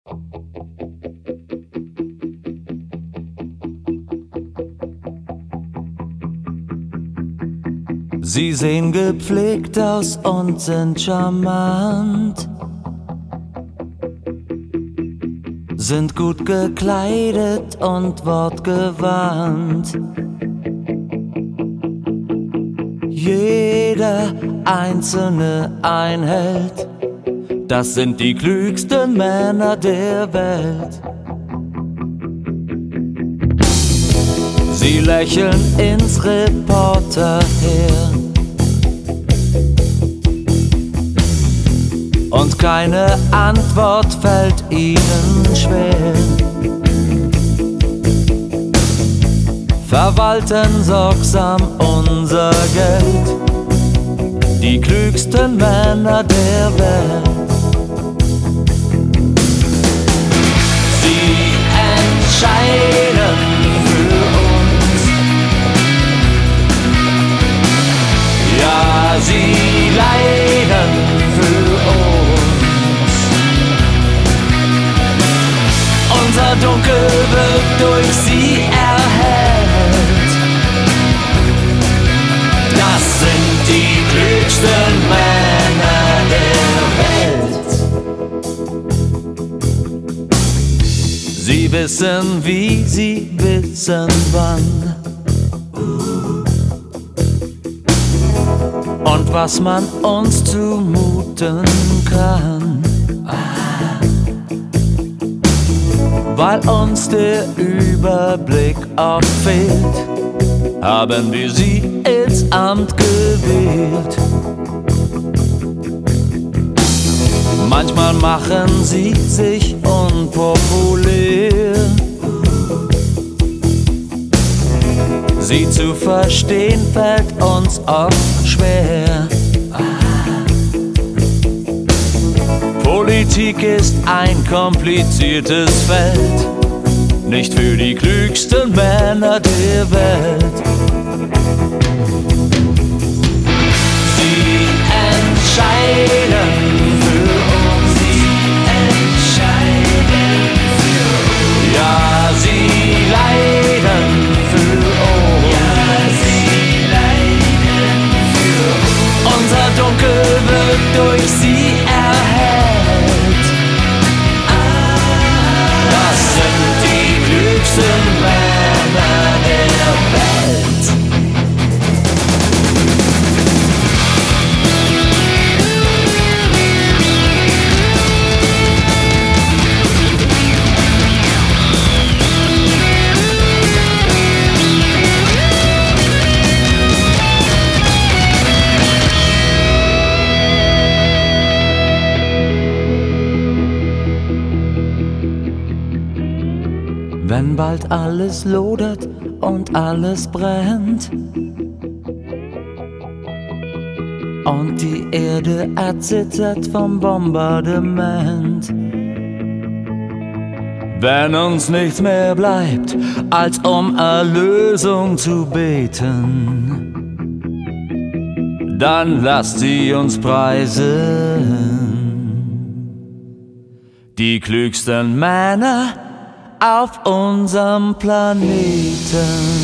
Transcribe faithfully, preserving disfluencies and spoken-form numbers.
Sie sehen gepflegt aus und sind charmant, sind gut gekleidet und wortgewandt. Jeder einzelne ein Held, das sind die klügsten Männer der Welt. Sie lächeln ins Reporterheer und keine Antwort fällt ihnen schwer. Verwalten sorgsam unser Geld, die klügsten Männer der Welt. Sie entscheiden für uns, ja, sie leiden für uns. Unser Dunkel wird durch sie erhellt. Das sind die klügsten Männer der Welt. Sie wissen, wie, sie wissen, wann und was man uns zumuten kann. Weil uns der Überblick oft fehlt, haben wir sie ins Amt gewählt. Manchmal machen sie sich unpopulär. Sie zu verstehen fällt uns oft schwer. Politik ist ein kompliziertes Feld, nicht für die klügsten Männer der Welt. Sie entscheiden für uns, sie entscheiden für uns. Ja, sie leiden für uns, ja, sie leiden für uns. Unser Dunkel wird durch sie erhellt. Das sind die klügsten Männer der Welt. Wenn bald alles lodert und alles brennt und die Erde erzittert vom Bombardement, wenn uns nichts mehr bleibt, als um Erlösung zu beten, dann lasst sie uns preisen, die klügsten Männer auf unserem Planeten.